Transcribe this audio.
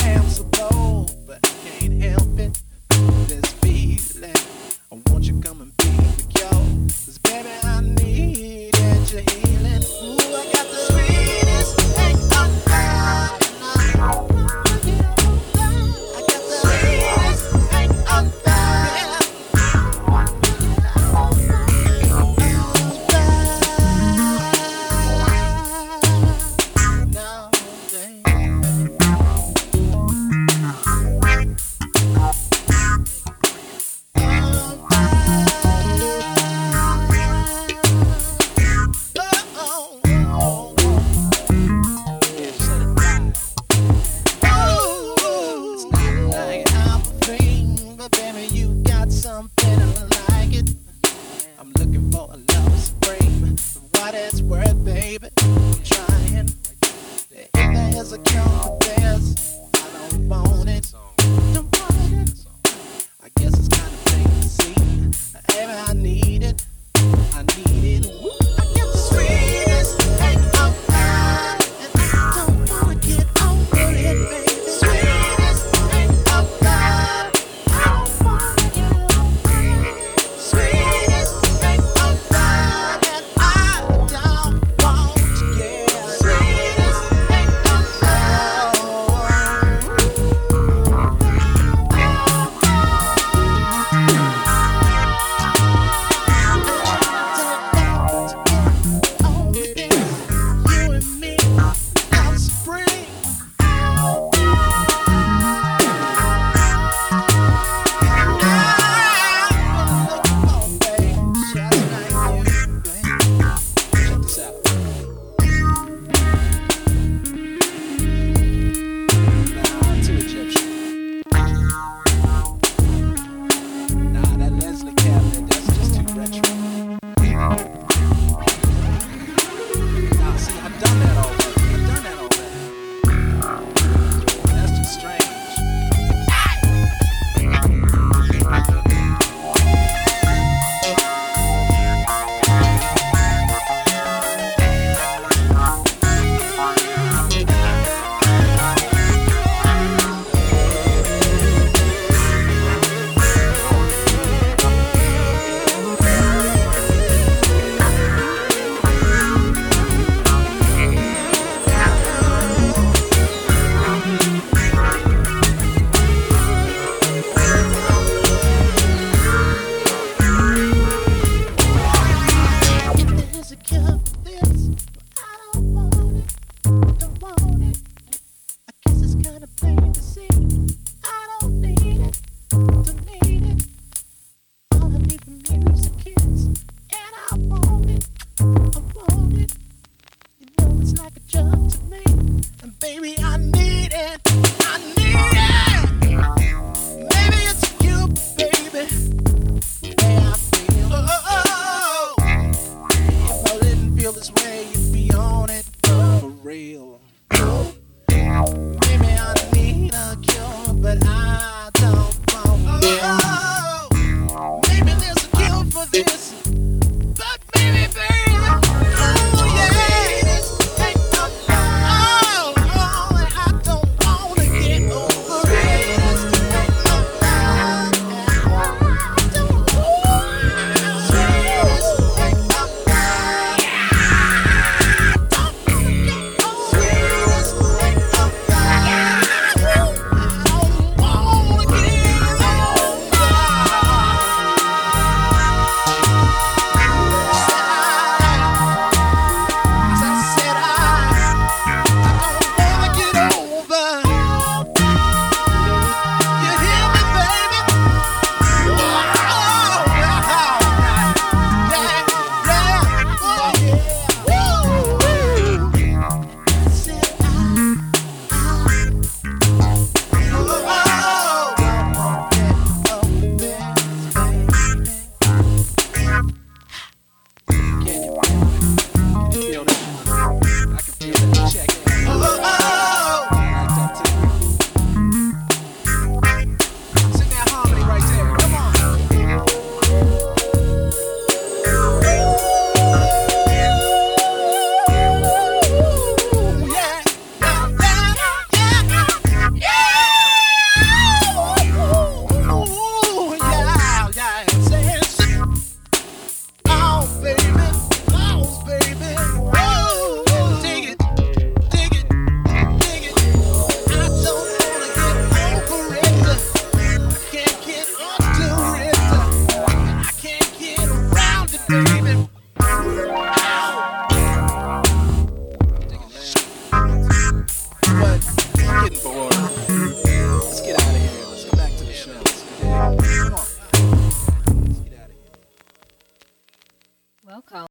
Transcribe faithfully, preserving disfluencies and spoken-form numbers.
am so bold, but I can't help it. This feeling, I want you come and be the cure. 'Cause baby, I need it, you're healing. Ooh, I got the sweetest thing on fire. I got the sweetest thing on fire. Now, something like it. I'm looking for a love supreme. For what it's worth, baby, I'm trying. If there's a cure for this, I don't want it. Don't want it. I guess it's kind of plain to see. Baby, I need it. I need it. Woo. I got the sweetest thing of mine, and I don't wanna get over it, baby. Sweetest thing of mine. I don't wanna get over it. Sweetest thing of mine, and I don't want to get sweetest thing of mine. Only this, you and me, I'm spring. Baby, I need it. I need it. Maybe it's you, baby. The way I feel. Oh, if I didn't feel this way, you'd be on it for real. Maybe I need a cure, but I